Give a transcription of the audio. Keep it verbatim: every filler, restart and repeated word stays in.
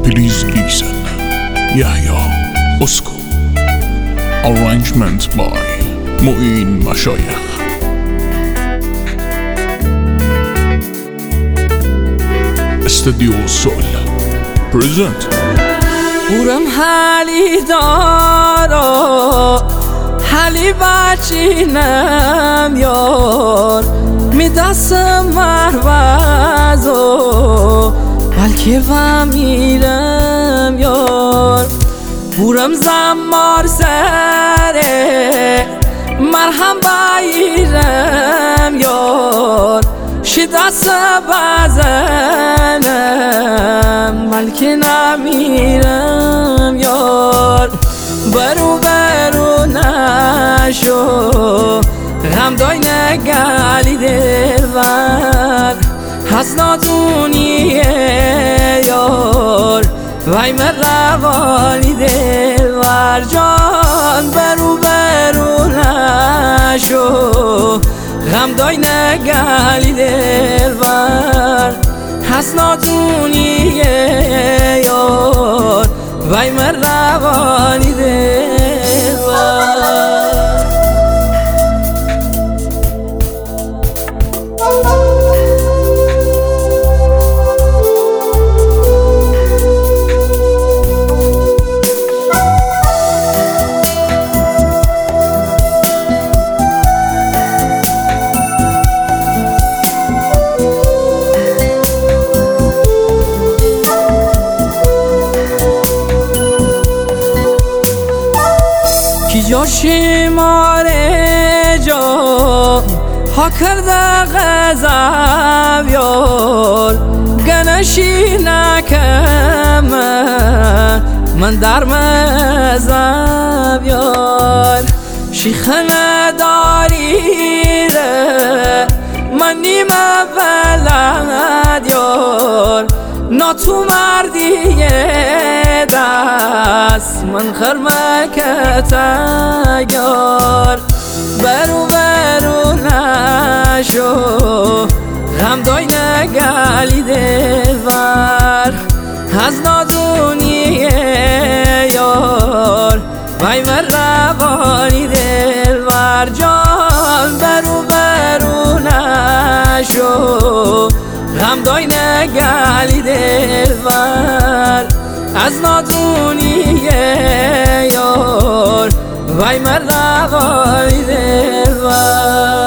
Please listen. Yahya Usko. Arrangement by Mu'in Mashayikh. Studio Soul present. بورم حالی دارا حالی بچینم یار می دستم مروزو بلکه و میرم یار بورم زمار سره مرهم بایرم یار شی دست بزنم بلکه نمیرم یار برو برو نشو غم دای نگلی دلور از نادونیه یار وای من روانی دلور جان برو برو نشو غم دای نگلی دلور از نادونیه یار وای من روانی دلور جاشی ماره جا ها کرده غذاب یار گنشی نکمه من در مذاب یار شیخنه داری ره من نیمه بلد یار نا تو مردیه دست من خرمکت یار برو برو نشو غم دای نگلی دلور از نادونیه یار وای من روانی دلور جان برو برو نشو غم دای نگلی دلور از نادونیه یار وای من روانی دلور